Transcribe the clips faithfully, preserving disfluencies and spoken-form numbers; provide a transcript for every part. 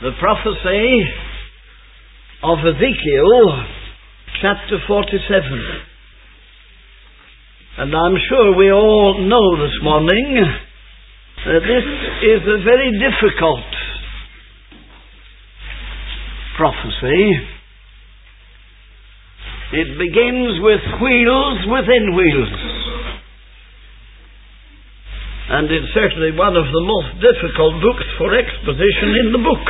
the prophecy of Ezekiel, chapter forty-seven. And I'm sure we all know this morning that this is a very difficult prophecy. It begins with wheels within wheels. And it's certainly one of the most difficult books for exposition in the book.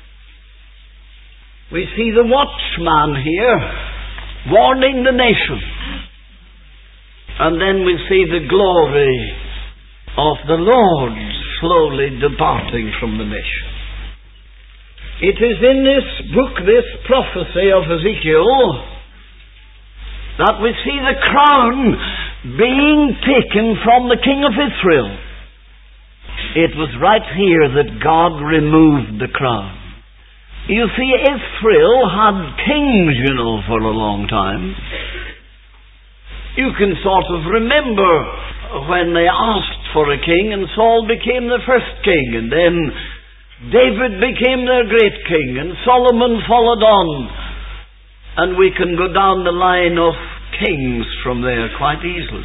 We see the watchman here warning the nation. And then we see the glory of the Lord slowly departing from the nation. It is in this book, this prophecy of Ezekiel, that we see the crown being taken from the king of Israel. It was right here that God removed the crown. You see, Israel had kings, you know, for a long time. You can sort of remember when they asked for a king, and Saul became the first king, and then David became their great king, and Solomon followed on. And we can go down the line of kings from there quite easily.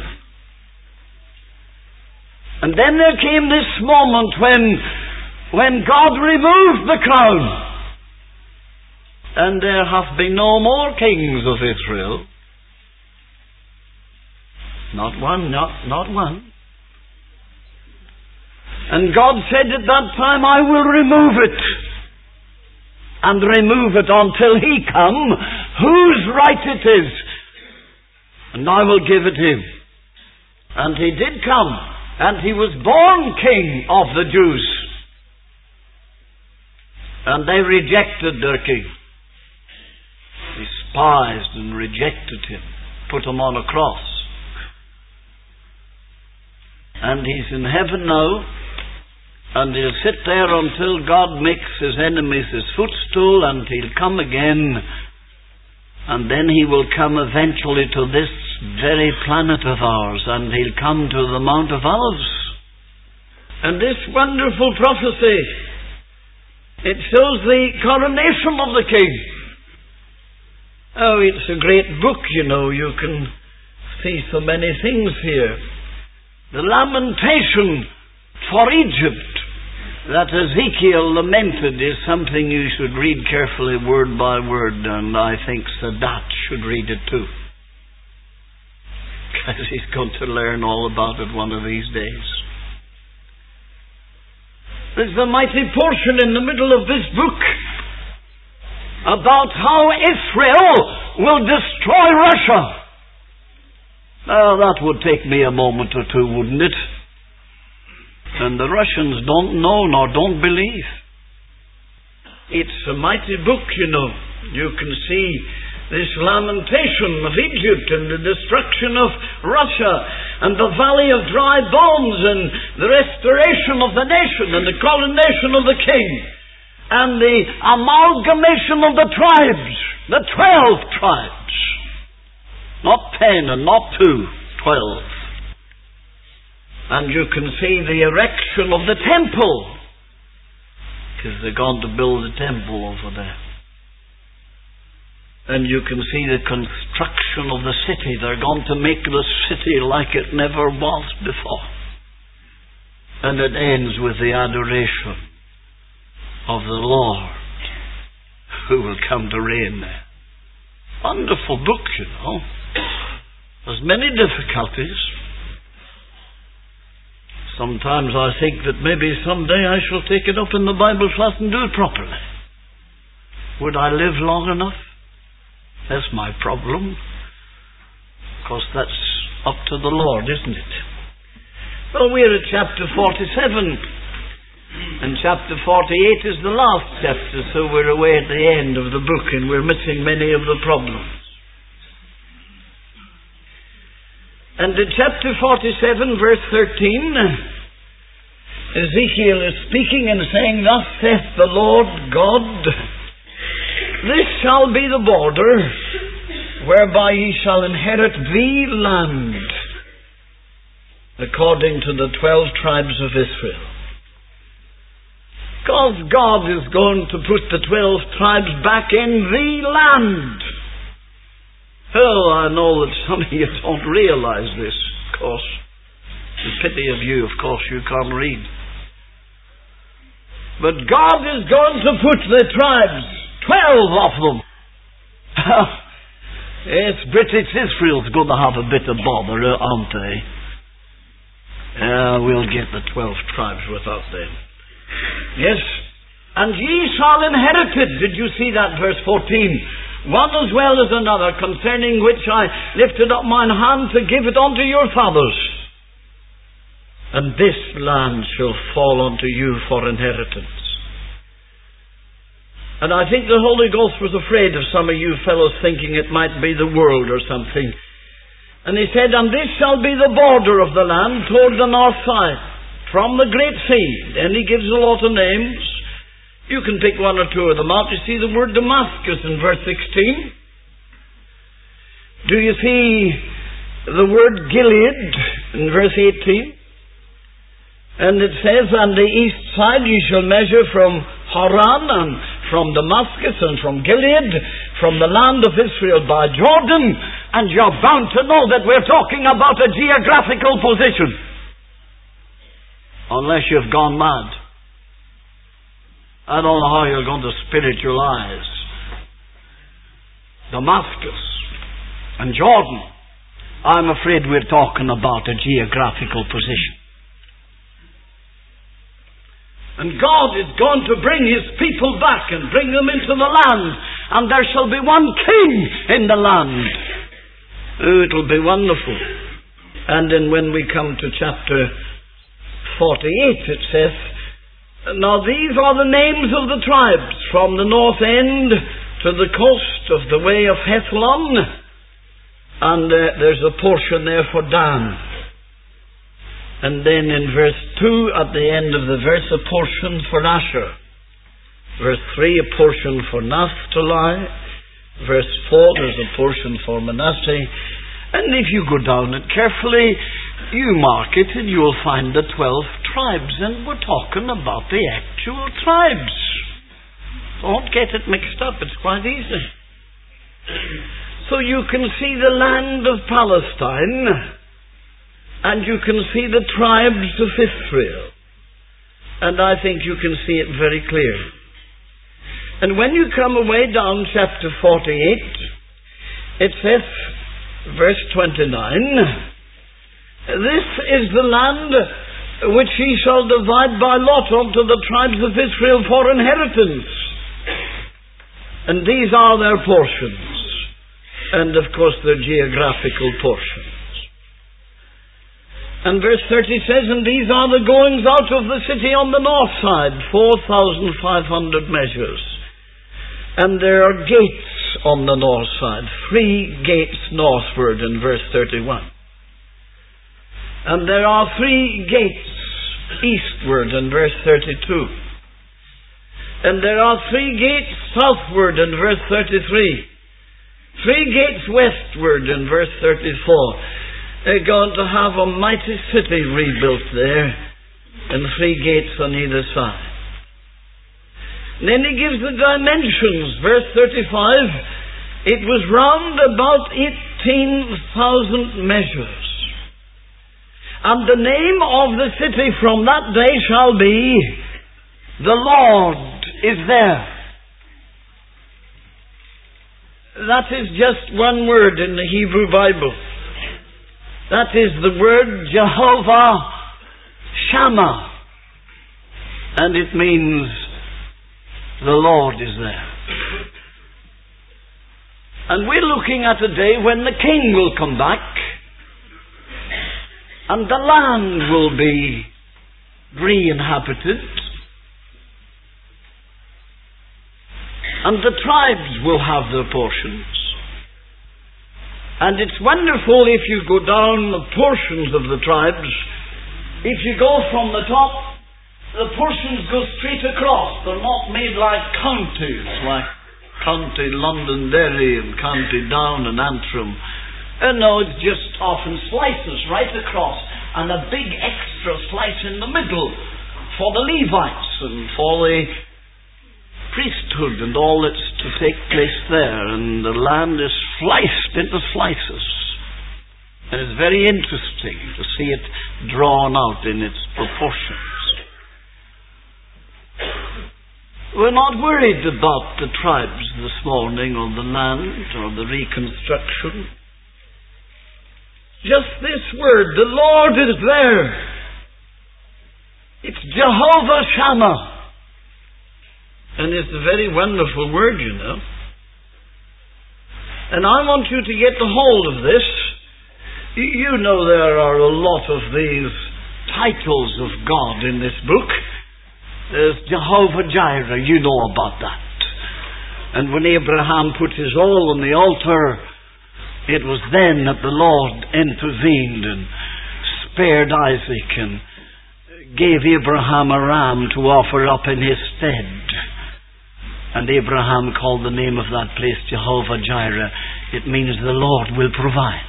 And then there came this moment when, when God removed the crown. And there have been no more kings of Israel. Not one, not, not one. And God said at that time, I will remove it. And remove it until He come, whose right it is. And I will give it Him. And He did come. And He was born King of the Jews. And they rejected their King. Despised and rejected Him. Put Him on a cross. And He's in heaven now. And He'll sit there until God makes His enemies His footstool, and He'll come again. And then He will come eventually to this very planet of ours, and He'll come to the Mount of Olives. And this wonderful prophecy, it shows the coronation of the King. Oh, it's a great book, you know. You can see so many things here. The lamentation for Egypt that Ezekiel lamented is something you should read carefully word by word, and I think Sadat should read it too, because he's going to learn all about it one of these days. There's a mighty portion in the middle of this book about how Israel will destroy Russia. Now that would take me a moment or two, wouldn't it? And the Russians don't know nor don't believe. It's a mighty book, you know. You can see this lamentation of Egypt and the destruction of Russia and the valley of dry bones and the restoration of the nation and the coronation of the king and the amalgamation of the tribes, the twelve tribes. Not ten and not two, twelve. And you can see the erection of the temple, because they're going to build a temple over there. And you can see the construction of the city. They're going to make the city like it never was before. And it ends with the adoration of the Lord, who will come to reign there. Wonderful book, you know. There's many difficulties. Sometimes I think that maybe someday I shall take it up in the Bible class and do it properly. Would I live long enough? That's my problem. Of course, that's up to the Lord, isn't it? Well, we're at chapter forty-seven. And chapter forty-eight is the last chapter, so we're away at the end of the book and we're missing many of the problems. And in chapter forty-seven, verse thirteen, Ezekiel is speaking and saying, Thus saith the Lord God, This shall be the border whereby ye shall inherit the land, according to the twelve tribes of Israel. Because God is going to put the twelve tribes back in the land. Oh, I know that some of you don't realize this, of course. The pity of you, of course, you can't read. But God is going to put the tribes, twelve of them. Yes, British Israel's going to have a bit of bother, aren't they? Uh, we'll get the twelve tribes without them. Yes. And ye shall inherit it. Did you see that, verse fourteen? One as well as another, concerning which I lifted up mine hand to give it unto your fathers. And this land shall fall unto you for inheritance. And I think the Holy Ghost was afraid of some of you fellows thinking it might be the world or something. And he said, and this shall be the border of the land toward the north side, from the great sea. Then he gives a lot of names. You can pick one or two of them out. You see the word Damascus in verse sixteen. Do you see the word Gilead in verse eighteen? And it says, on the east side ye shall measure from Haran and from Damascus and from Gilead, from the land of Israel by Jordan. And you're bound to know that we're talking about a geographical position. Unless you've gone mad. I don't know how you're going to spiritualize Damascus and Jordan. I'm afraid we're talking about a geographical position. And God is going to bring His people back and bring them into the land. And there shall be one king in the land. Oh, it'll be wonderful. And then when we come to chapter forty-eight, it says, now these are the names of the tribes from the north end to the coast of the way of Hethlon. And uh, there's a portion there for Dan. And then in verse two, at the end of the verse, a portion for Asher. Verse three, a portion for Naphtali. Verse four, there's a portion for Manasseh. And if you go down it carefully, you mark it and you'll find the twelve tribes. And we're talking about the actual tribes. Don't get it mixed up, it's quite easy. So you can see the land of Palestine. And you can see the tribes of Israel. And I think you can see it very clearly. And when you come away down chapter forty-eight, it says, verse twenty-nine, this is the land which he shall divide by lot unto the tribes of Israel for inheritance. And these are their portions. And of course their geographical portions. And verse thirty says, and these are the goings out of the city on the north side, four thousand five hundred measures. And there are gates on the north side, three gates northward in verse thirty-one. And there are three gates eastward in verse thirty-two. And there are three gates southward in verse thirty-three. Three gates westward in verse thirty-four. They're going to have a mighty city rebuilt there, and three gates on either side. And then he gives the dimensions. Verse thirty-five, it was round about eighteen thousand measures. And the name of the city from that day shall be, the Lord is there. That is just one word in the Hebrew Bible. That is the word Jehovah Shammah. And it means the Lord is there. And we're looking at a day when the King will come back. And the land will be re-inhabited. And the tribes will have their portions. And it's wonderful if you go down the portions of the tribes. If you go from the top, the portions go straight across. They're not made like counties, like County Londonderry and County Down and Antrim. And no, it's just often slices right across, and a big extra slice in the middle for the Levites and for the priesthood and all that's to take place there. And the land is sliced into slices. And it's very interesting to see it drawn out in its proportions. We're not worried about the tribes this morning or the land or the reconstruction. Just this word, the Lord is there. It's Jehovah Shammah. And it's a very wonderful word, you know. And I want you to get a hold of this. You know there are a lot of these titles of God in this book. There's Jehovah Jireh, you know about that. And when Abraham put his all on the altar, it was then that the Lord intervened and spared Isaac and gave Abraham a ram to offer up in his stead. And Abraham called the name of that place Jehovah Jireh. It means the Lord will provide.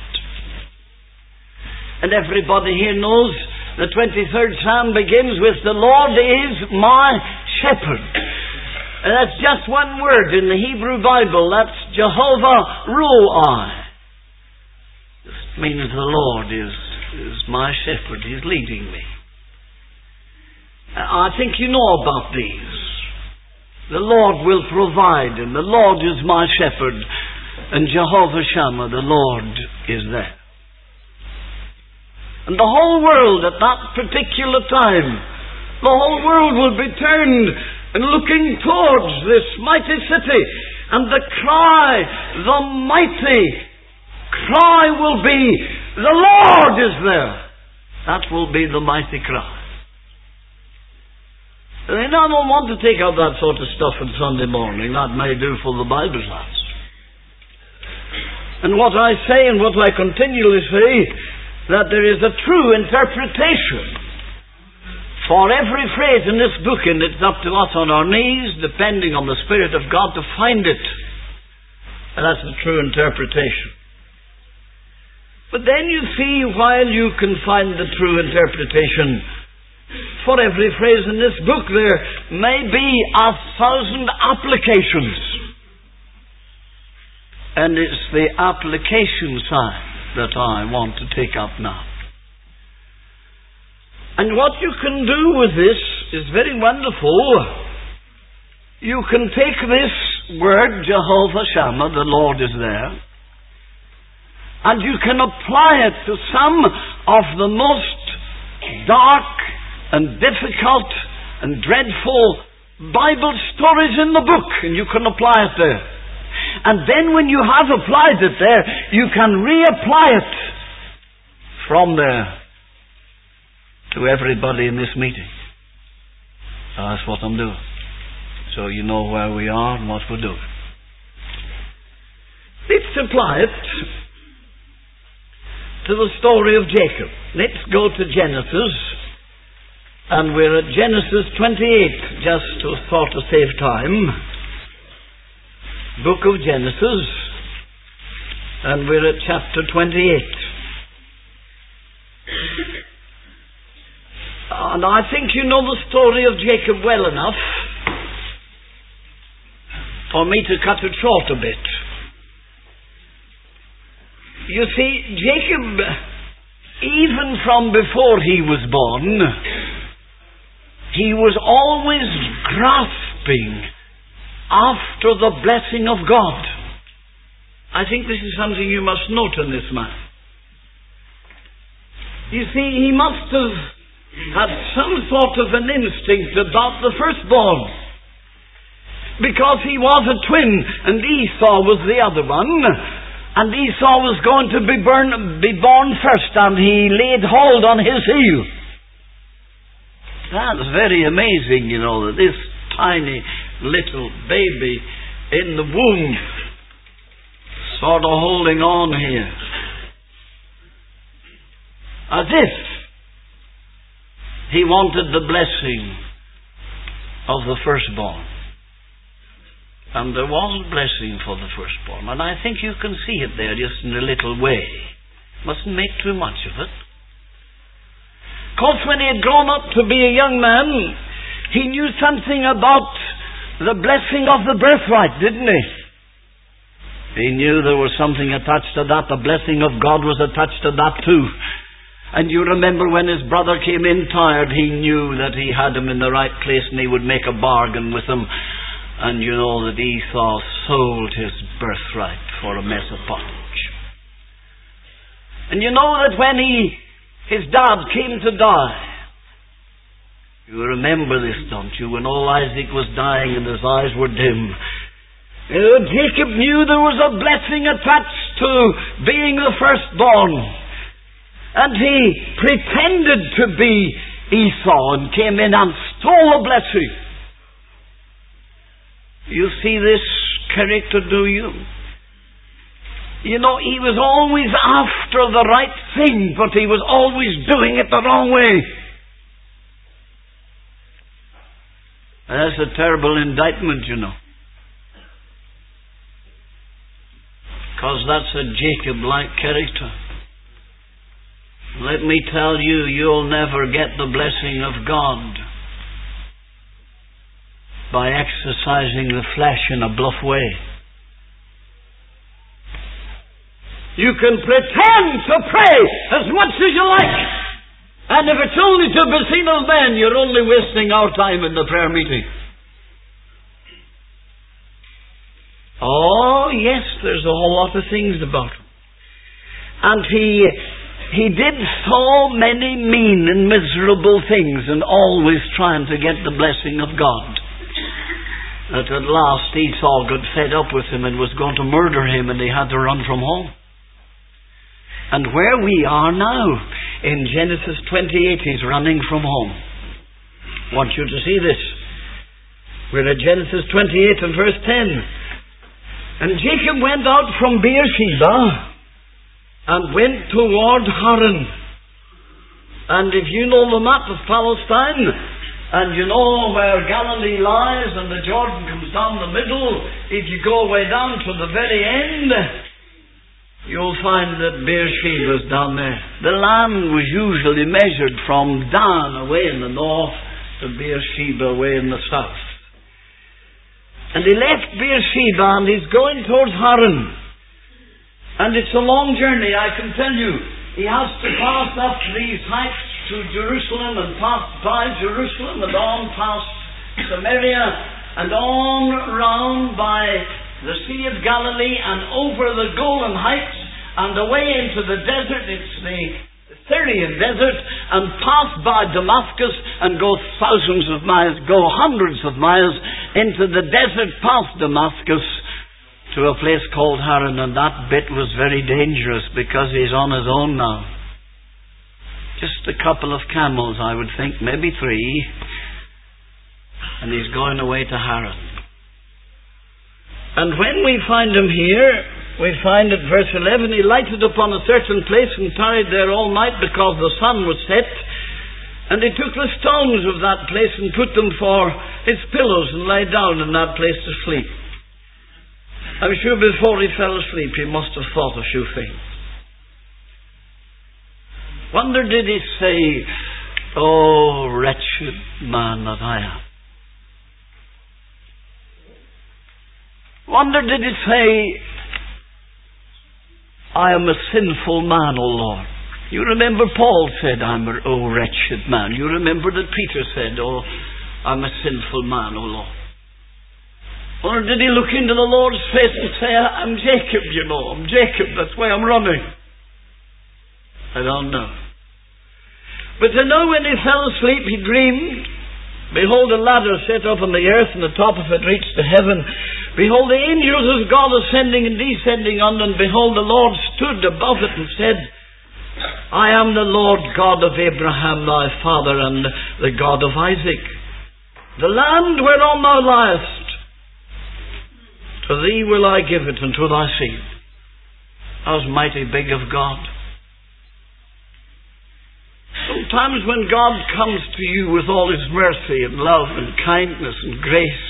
And everybody here knows the twenty-third Psalm begins with, the Lord is my shepherd. And that's just one word in the Hebrew Bible. That's Jehovah Ruah. It means the Lord is, is my shepherd. He's leading me. I think you know about these. The Lord will provide, and the Lord is my shepherd, and Jehovah Shammah, the Lord is there. And the whole world at that particular time, the whole world will be turned and looking towards this mighty city, and the cry, the mighty cry will be, the Lord is there. That will be the mighty cry. And I don't want to take out that sort of stuff on Sunday morning. That may do for the Bible class. And what I say and what I continually say, that there is a true interpretation for every phrase in this book, and it's up to us on our knees, depending on the Spirit of God, to find it. And that's the true interpretation. But then you see, while you can find the true interpretation for every phrase in this book, there may be a thousand applications. And it's the application side that I want to take up now. And what you can do with this is very wonderful. You can take this word, Jehovah Shammah, the Lord is there, and you can apply it to some of the most dark and difficult and dreadful Bible stories in the book, and you can apply it there. And then when you have applied it there, you can reapply it from there to everybody in this meeting. That's what I'm doing. So you know where we are and what we're doing. Let's apply it to the story of Jacob. Let's go to Genesis. And we're at Genesis twenty-eight, just to sort of save time. Book of Genesis. And we're at chapter twenty-eight. And I think you know the story of Jacob well enough for me to cut it short a bit. You see, Jacob, even from before he was born, he was always grasping after the blessing of God. I think this is something you must note in this man. You see, he must have had some sort of an instinct about the firstborn, because he was a twin and Esau was the other one, and Esau was going to be, born, be born first, and he laid hold on his heel. That's very amazing, you know, that this tiny little baby in the womb sort of holding on here, as if he wanted the blessing of the firstborn. And there was a blessing for the firstborn. And I think you can see it there just in a little way. Mustn't make too much of it. Because when he had grown up to be a young man, he knew something about the blessing of the birthright, didn't he? He knew there was something attached to that. The blessing of God was attached to that too. And you remember when his brother came in tired, he knew that he had him in the right place and he would make a bargain with him. And you know that Esau sold his birthright for a mess of pottage. And you know that when he, his dad came to die, you remember this, don't you? When old Isaac was dying and his eyes were dim, you know, Jacob knew there was a blessing attached to being the firstborn. And he pretended to be Esau and came in and stole a blessing. You see this character, do you? You know, he was always after the right thing, but he was always doing it the wrong way. That's a terrible indictment, you know. Because that's a Jacob-like character. Let me tell you, you'll never get the blessing of God by exercising the flesh in a bluff way. You can pretend to pray as much as you like, and if it's only to be seen of men, you're only wasting our time in the prayer meeting. Oh, yes, there's a whole lot of things about him. And he he did so many mean and miserable things, and always trying to get the blessing of God, that at last Esau got fed up with him and was going to murder him, and he had to run from home. And where we are now, in Genesis twenty-eight, he's running from home. I want you to see this. We're at Genesis twenty-eight and verse ten. And Jacob went out from Beersheba and went toward Haran. And if you know the map of Palestine, and you know where Galilee lies and the Jordan comes down the middle, if you go way down to the very end, you'll find that Beersheba is down there. The land was usually measured from Dan away in the north to Beersheba away in the south. And he left Beersheba and he's going towards Haran. And it's a long journey, I can tell you. He has to pass up these heights to Jerusalem and pass by Jerusalem and on past Samaria and on round by the Sea of Galilee and over the Golan Heights and away into the desert. It's the Syrian desert, and pass by Damascus and go thousands of miles, go hundreds of miles into the desert past Damascus to a place called Haran. And that bit was very dangerous because he's on his own now. Just a couple of camels, I would think, maybe three, and he's going away to Haran. And when we find him here, we find at verse eleven, he lighted upon a certain place and tarried there all night because the sun was set. And he took the stones of that place and put them for his pillows and lay down in that place to sleep. I'm sure before he fell asleep he must have thought a few things. Wonder did he say, "Oh, wretched man that I am." Wonder did he say, "I am a sinful man, O Lord." You remember Paul said, "I'm a oh, wretched man." You remember that Peter said, "Oh, I'm a sinful man, O Lord." Or did he look into the Lord's face and say, "I'm Jacob, you know, I'm Jacob, that's why I'm running"? I don't know. But I know when he fell asleep, he dreamed, behold, a ladder set up on the earth, and the top of it reached to heaven. Behold, the angels of God ascending and descending on it, and behold, the Lord stood above it and said, "I am the Lord God of Abraham thy father, and the God of Isaac. The land whereon thou liest, to thee will I give it, and to thy seed." That was mighty big of God. Sometimes when God comes to you with all his mercy and love and kindness and grace,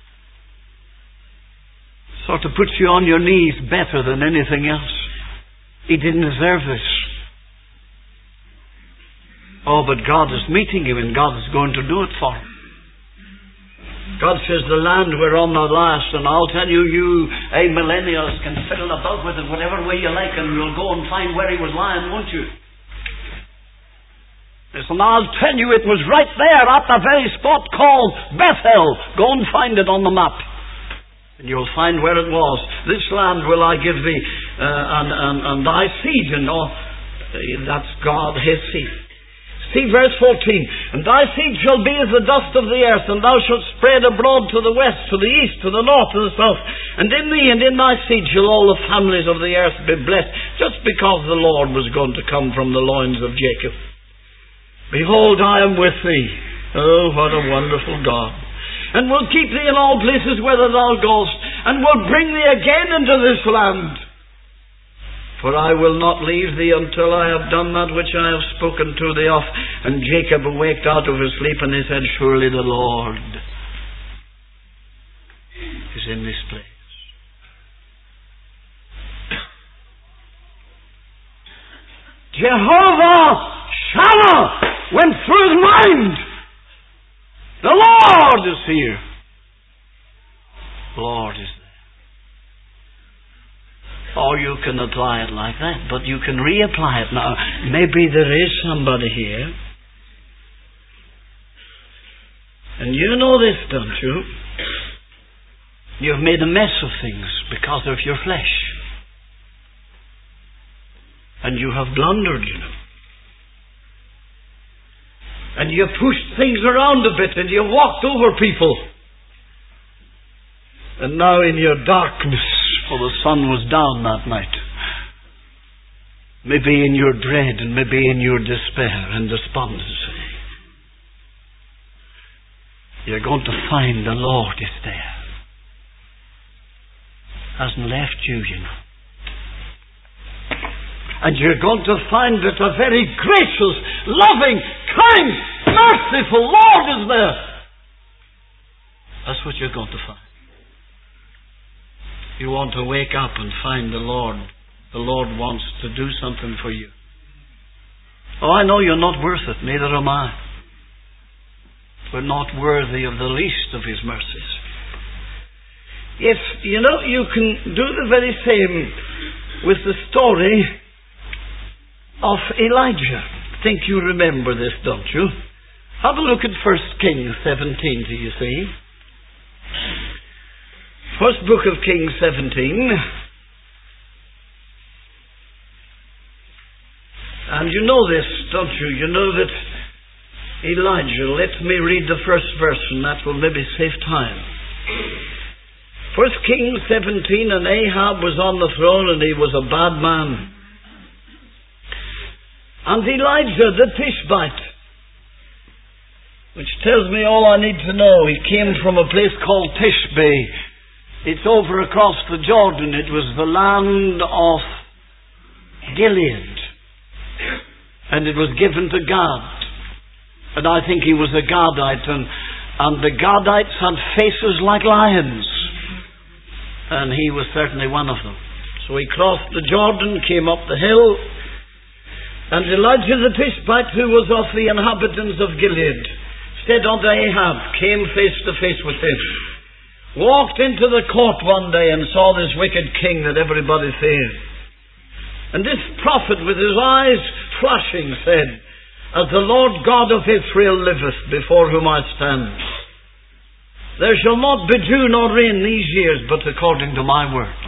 sort of puts you on your knees better than anything else. He didn't deserve this. Oh, but God is meeting him and God is going to do it for him. God says, the land whereon thou liest, and I'll tell you, you a millennials can fiddle about with it whatever way you like, and you'll go and find where he was lying, won't you? Listen, I'll tell you, it was right there at the very spot called Bethel. Go and find it on the map, and you'll find where it was. This land will I give thee, uh, and, and, and thy seed, and all. That's God, his seed. See verse fourteen. And thy seed shall be as the dust of the earth, and thou shalt spread abroad to the west, to the east, to the north, to the south. And in thee and in thy seed shall all the families of the earth be blessed, just because the Lord was going to come from the loins of Jacob. Behold, I am with thee. Oh, what a wonderful God. And will keep thee in all places whither thou goest, and will bring thee again into this land. For I will not leave thee until I have done that which I have spoken to thee of. And Jacob awaked out of his sleep, and he said, surely the Lord is in this place. Jehovah Shammah went through his mind. The Lord is here. The Lord is there. Or you can apply it like that, but you can reapply it now. Maybe there is somebody here, and you know this, don't you? You've made a mess of things because of your flesh, and you have blundered, you know, and you pushed things around a bit, and you walked over people, and now in your darkness, for the sun was down that night, maybe in your dread and maybe in your despair and despondency, you're going to find the Lord is there. Hasn't left you, you know. And you're going to find that a very gracious, loving, kind, merciful Lord is there. That's what you're going to find. You want to wake up and find the Lord. The Lord wants to do something for you. Oh, I know you're not worth it. Neither am I. We're not worthy of the least of His mercies. Yes, you know, you can do the very same with the story of Elijah. I think you remember this, don't you? Have a look at First Kings seventeen, do you see? First book of Kings seventeen. And you know this, don't you? You know that Elijah, let me read the first verse and that will maybe save time. First Kings seventeen, and Ahab was on the throne and he was a bad man. And Elijah the Tishbite, which tells me all I need to know, he came from a place called Tishbe. It's over across the Jordan. It was the land of Gilead. And it was given to Gad. And I think he was a Gadite. And, and the Gadites had faces like lions. And he was certainly one of them. So he crossed the Jordan, came up the hill. And Elijah the Tishbite, who was of the inhabitants of Gilead, said unto Ahab, came face to face with him, walked into the court one day and saw this wicked king that everybody feared. And this prophet with his eyes flashing said, as the Lord God of Israel liveth, before whom I stand, there shall not be dew nor rain these years, but according to my word.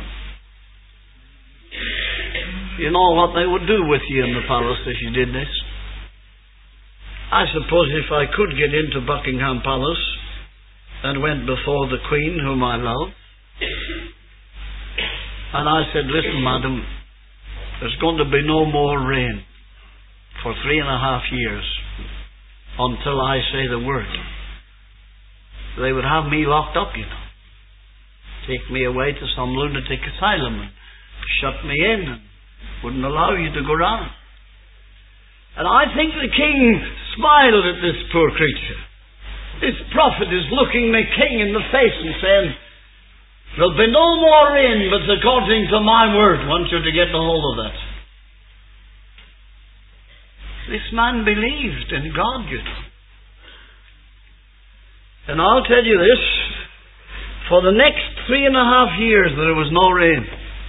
You know what they would do with you in the palace if you did this? I suppose if I could get into Buckingham Palace and went before the Queen, whom I love, and I said, listen, madam, there's going to be no more rain for three and a half years until I say the word. They would have me locked up, you know. Take me away to some lunatic asylum and shut me in and wouldn't allow you to go round. And I think the king smiled at this poor creature. This prophet is looking the king in the face and saying, there'll be no more rain, but according to my word. I want you to get a hold of that. This man believed in God, you know. And I'll tell you this, for the next three and a half years there was no rain.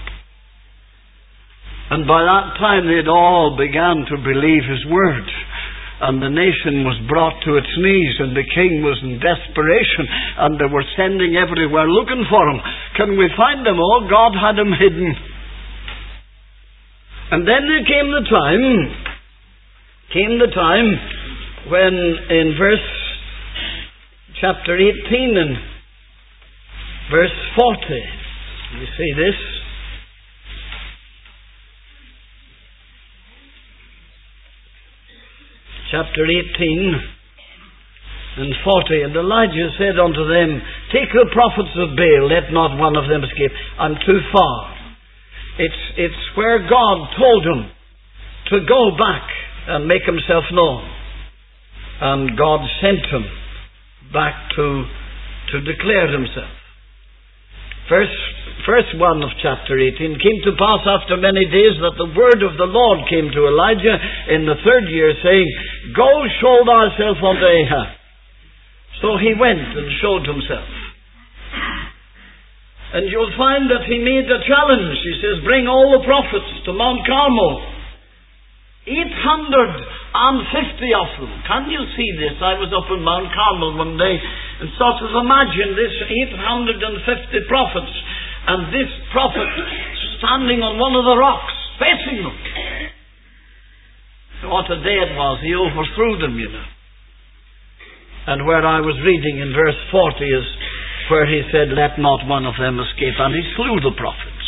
And by that time they'd all began to believe his word. And the nation was brought to its knees, and the king was in desperation, and they were sending everywhere looking for him. Can we find him? Oh, God had him hidden. And then there came the time, came the time when in verse chapter eighteen and verse forty, you see this? Chapter eighteen and forty. And Elijah said unto them, take the prophets of Baal, let not one of them escape. I'm too far. It's, it's where God told him to go back and make himself known. And God sent him back to, to declare himself. Verse, verse one of chapter eighteen. Came to pass after many days that the word of the Lord came to Elijah in the third year, saying, go show thyself unto Ahab. So he went and showed himself. And you'll find that he made a challenge. He says, bring all the prophets to Mount Carmel. eight hundred fifty of them. Can you see this? I was up in Mount Carmel one day and sort of imagine this eight hundred fifty prophets and this prophet standing on one of the rocks, facing them. What a day it was. He overthrew them, you know. And where I was reading in verse forty is where he said, let not one of them escape. And he slew the prophets.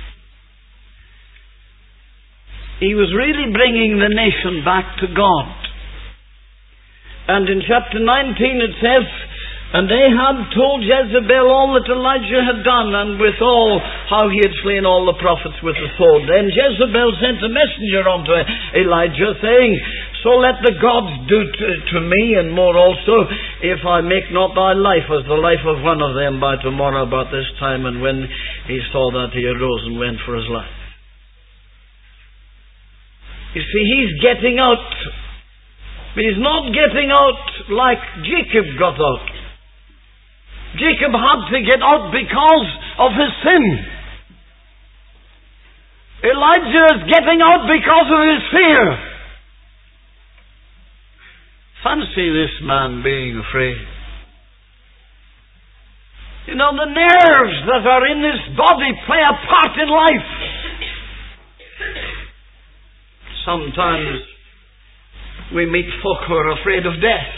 He was really bringing the nation back to God. And in chapter nineteen it says, and Ahab told Jezebel all that Elijah had done, and withal how he had slain all the prophets with the sword. Then Jezebel sent a messenger unto Elijah, saying, so let the gods do to, to me, and more also, if I make not thy life as the life of one of them by tomorrow about this time. And when he saw that, he arose and went for his life. You see, he's getting out. He's not getting out like Jacob got out. Jacob had to get out because of his sin. Elijah is getting out because of his fear. Fancy this man being afraid. You know, the nerves that are in his body play a part in life. Sometimes we meet folk who are afraid of death.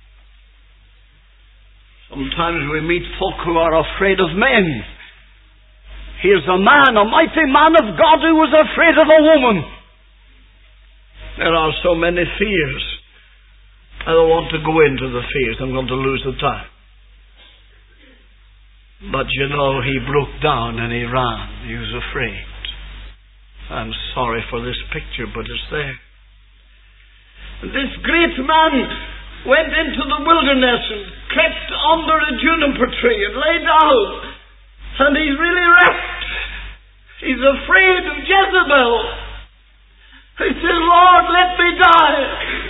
Sometimes we meet folk who are afraid of men. Here's a man, a mighty man of God, who was afraid of a woman. There are so many fears. I don't want to go into the fears. I'm going to lose the time. But you know, he broke down and he ran. He was afraid. I'm sorry for this picture, but it's there. This great man went into the wilderness and crept under a juniper tree and lay down. And he's really wrecked. He's afraid of Jezebel. He says, Lord, let me die.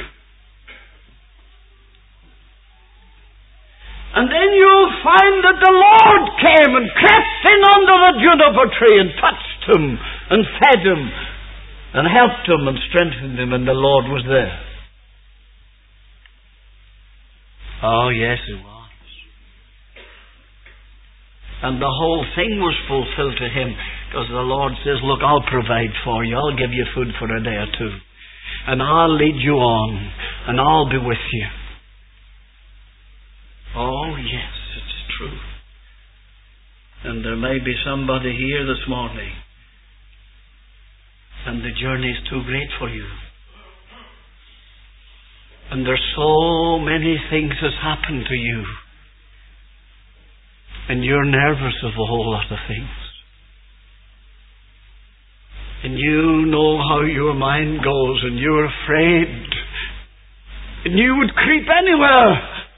And then you'll find that the Lord came and crept in under the juniper tree and touched him and fed him and helped him and strengthened him, and the Lord was there. Oh, yes, it was. And the whole thing was fulfilled to him, because the Lord says, look, I'll provide for you. I'll give you food for a day or two. And I'll lead you on. And I'll be with you. Oh, yes, it's true. And there may be somebody here this morning, and the journey is too great for you. And there's so many things that's happened to you. And you're nervous of a whole lot of things. And you know how your mind goes, and you're afraid. And you would creep anywhere.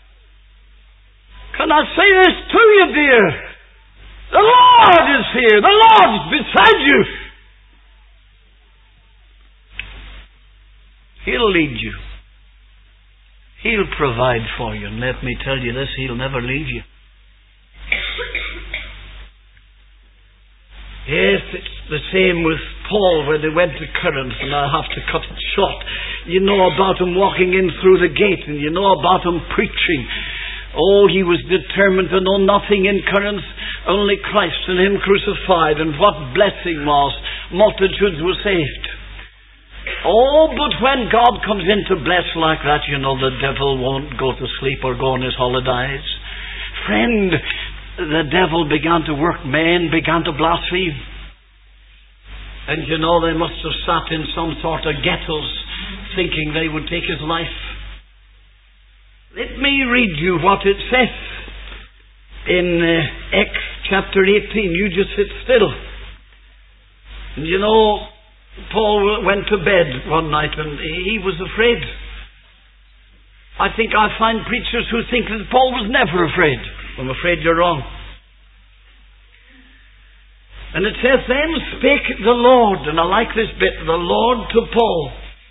Can I say this to you, dear? The Lord is here. The Lord's beside you. He'll He'll lead you. He'll provide for you. And let me tell you this, He'll never leave you. Yes, it's the same with Paul when they went to Corinth, and I have to cut it short. You know about him walking in through the gate, and you know about him preaching. Oh, he was determined to know nothing in Corinth, only Christ and Him crucified, and what blessing was. Multitudes were saved. Oh, but when God comes in to bless like that, you know the devil won't go to sleep or go on his holidays. Friend, the devil began to work. Men began to blaspheme. And you know they must have sat in some sort of ghettos thinking they would take his life. Let me read you what it says in uh, Acts chapter eighteen. You just sit still. And you know, Paul went to bed one night and he was afraid. I think I find preachers who think that Paul was never afraid. I'm afraid you're wrong. And it says, then spake the Lord, and I like this bit, the Lord to Paul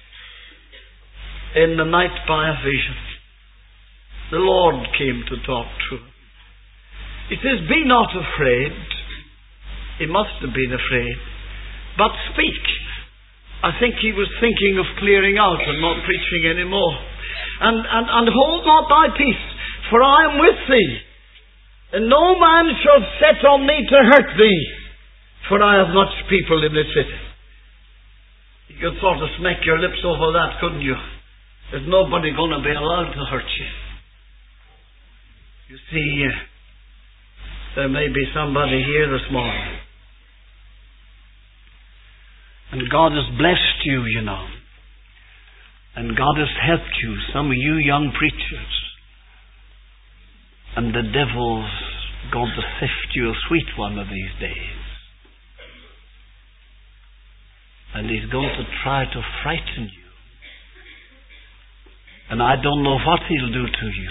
in the night by a vision. The Lord came to talk to him. He says, be not afraid. He must have been afraid. But speak. I think he was thinking of clearing out and not preaching anymore. And, and, and hold not thy peace, for I am with thee. And no man shall set on thee to hurt thee, for I have much people in this city. You could sort of smack your lips over that, couldn't you? There's nobody going to be allowed to hurt you. You see, uh, there may be somebody here this morning. And God has blessed you, you know. And God has helped you, some of you young preachers. And the devil's going to sift you a sweet one of these days. And he's going to try to frighten you. And I don't know what he'll do to you.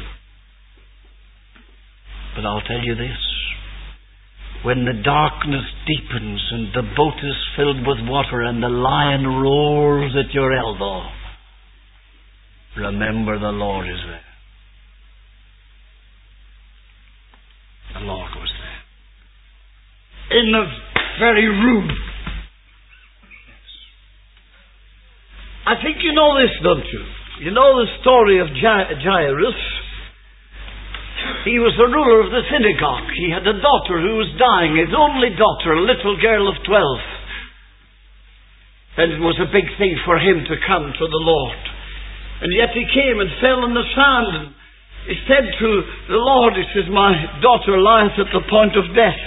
But I'll tell you this. When the darkness deepens and the boat is filled with water and the lion roars at your elbow, remember the Lord is there. The Lord was there. In the very room. I think you know this, don't you? You know the story of Jairus. He was the ruler of the synagogue. He had a daughter who was dying, his only daughter, a little girl of twelve. And it was a big thing for him to come to the Lord. And yet he came and fell in the sand. And he said to the Lord, he says, my daughter lieth at the point of death.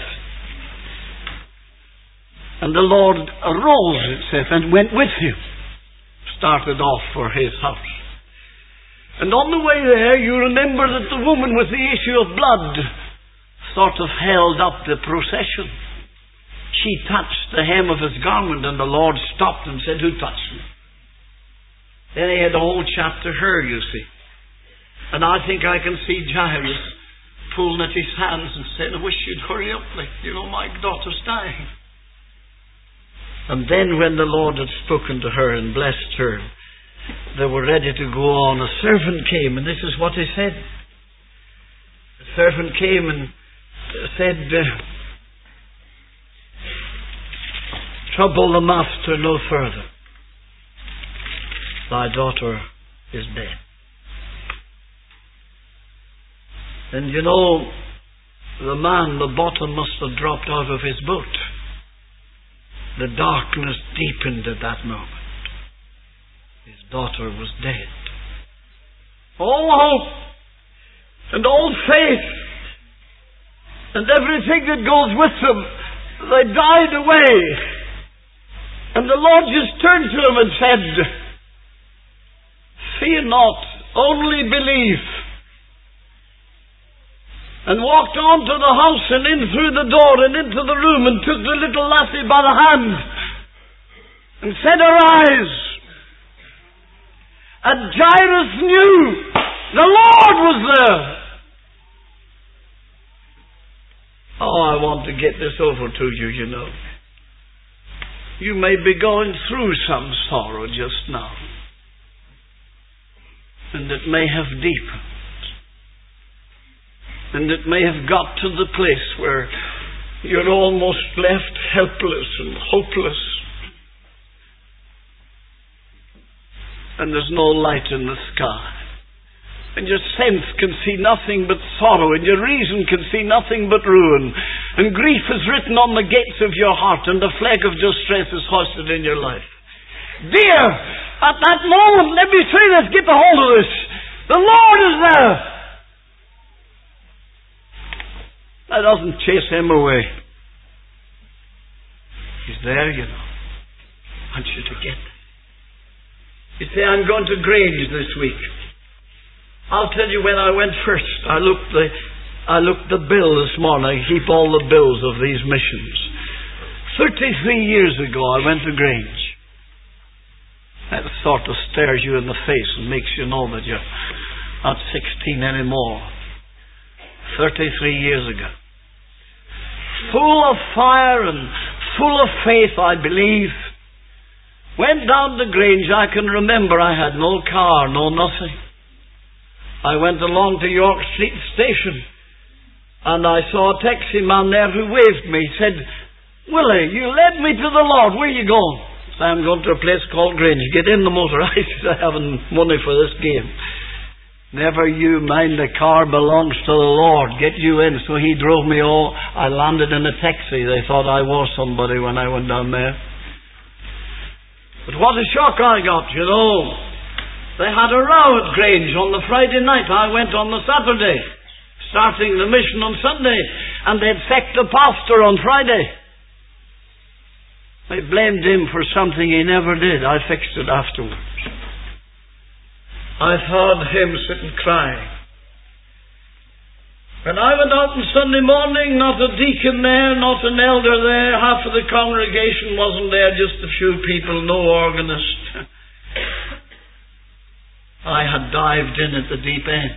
And the Lord arose, it says, and went with him. Started off for his house. And on the way there, you remember that the woman with the issue of blood sort of held up the procession. She touched the hem of his garment, and the Lord stopped and said, who touched me? Then he had a whole chat to her, you see. And I think I can see Jairus pulling at his hands and saying, I wish you'd hurry up, like, you know, my daughter's dying. And then when the Lord had spoken to her and blessed her, they were ready to go on. A servant came, and this is what he said. The servant came and said, uh, trouble the master no further. Thy daughter is dead. And you know, the man, the bottom must have dropped out of his boat. The darkness deepened at that moment. His daughter was dead. All hope and all faith and everything that goes with them, they died away. And the Lord just turned to him and said, fear not, only believe. And walked on to the house and in through the door and into the room and took the little lassie by the hand and said, arise. And Jairus knew the Lord was there. Oh, I want to get this over to you, you know. You may be going through some sorrow just now. and it may have deepened. And it may have got to the place where you're almost left helpless and hopeless. And there's no light in the sky. And your sense can see nothing but sorrow, and your reason can see nothing but ruin. And grief is written on the gates of your heart, and the flag of distress is hoisted in your life. Dear, at that moment, let me say this, get a hold of this. The Lord is there. That doesn't chase him away. He's there, you know. I want you to get it. You say, I'm going to Grange this week. I'll tell you when I went first. I looked the, I looked the bill this morning. I keep all the bills of these missions. Thirty-three years ago I went to Grange. That sort of stares you in the face and makes you know that you're not sixteen anymore. Thirty-three years ago. Full of fire and full of faith, I believe. Went down to Grange. I can remember I had no car, no nothing. I went along to York Street Station, and I saw a taxi man there who waved me. He said, Willie, you led me to the Lord. Where are you going? I said, I'm going to a place called Grange. Get in the motor. I said, I haven't money for this game. Never you mind, the car belongs to the Lord. Get you in. So he drove me all. I landed in a taxi. They thought I was somebody when I went down there. But what a shock I got, you know. They had a row at Grange on the Friday night. I went on the Saturday, starting the mission on Sunday, and they'd sacked the pastor on Friday. They blamed him for something he never did. I fixed it afterwards. I've heard him sitting crying. When I went out on Sunday morning, not a deacon there, not an elder there, half of the congregation wasn't there, just a few people, no organist. I had dived in at the deep end.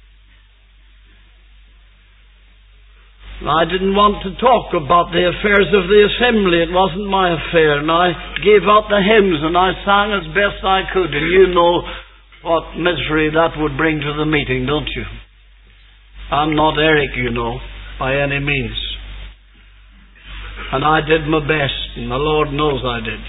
I didn't want to talk about the affairs of the assembly. It wasn't my affair. And I gave out the hymns and I sang as best I could. And you know what misery that would bring to the meeting, don't you? I'm not Eric, you know, by any means. And I did my best, and the Lord knows I did.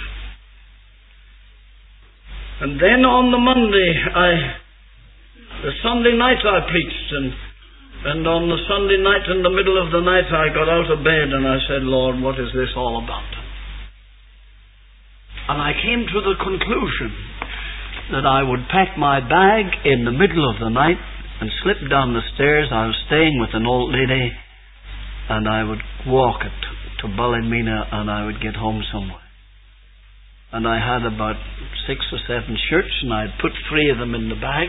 And then on the Monday, I, the Sunday night I preached, and, and on the Sunday night, in the middle of the night, I got out of bed and I said, Lord, what is this all about? And I came to the conclusion that I would pack my bag in the middle of the night and slip down the stairs. I was staying with an old lady, and I would walk it to Ballymena, and I would get home somewhere. And I had about six or seven shirts, and I had put three of them in the bag,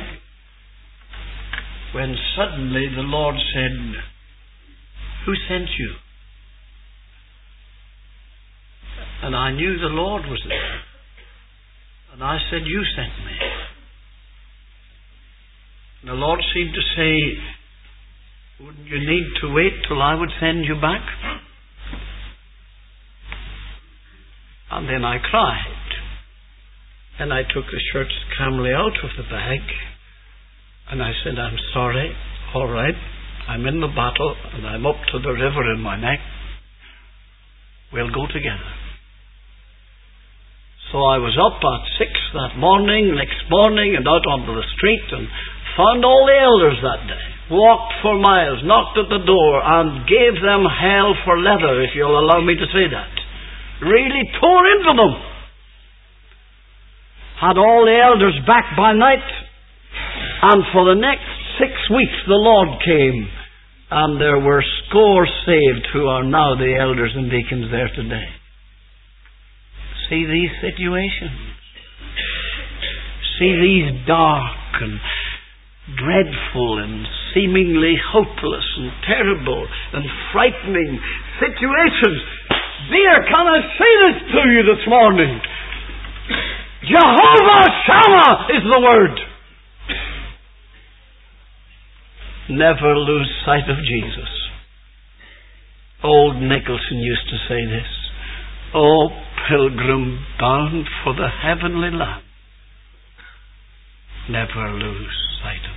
when suddenly the Lord said, who sent you? And I knew the Lord was there. And I said, you sent me. And the Lord seemed to say, wouldn't you need to wait till I would send you back? And then I cried. And I took the shirts calmly out of the bag. And I said, I'm sorry. All right. I'm in the battle and I'm up to the river in my neck. We'll go together. So I was up at six that morning, next morning, and out onto the street and found all the elders that day. Walked for miles, knocked at the door, and gave them hell for leather, if you'll allow me to say that. Really tore into them. Had all the elders back by night, and for the next six weeks the Lord came, and there were scores saved who are now the elders and deacons there today. See these situations. See these dark and dreadful and seemingly hopeless and terrible and frightening situations. Dear, can I say this to you this morning? Jehovah Shammah is the word. Never lose sight of Jesus. Old Nicholson used to say this. Oh, pilgrim bound for the heavenly land, Never lose sight of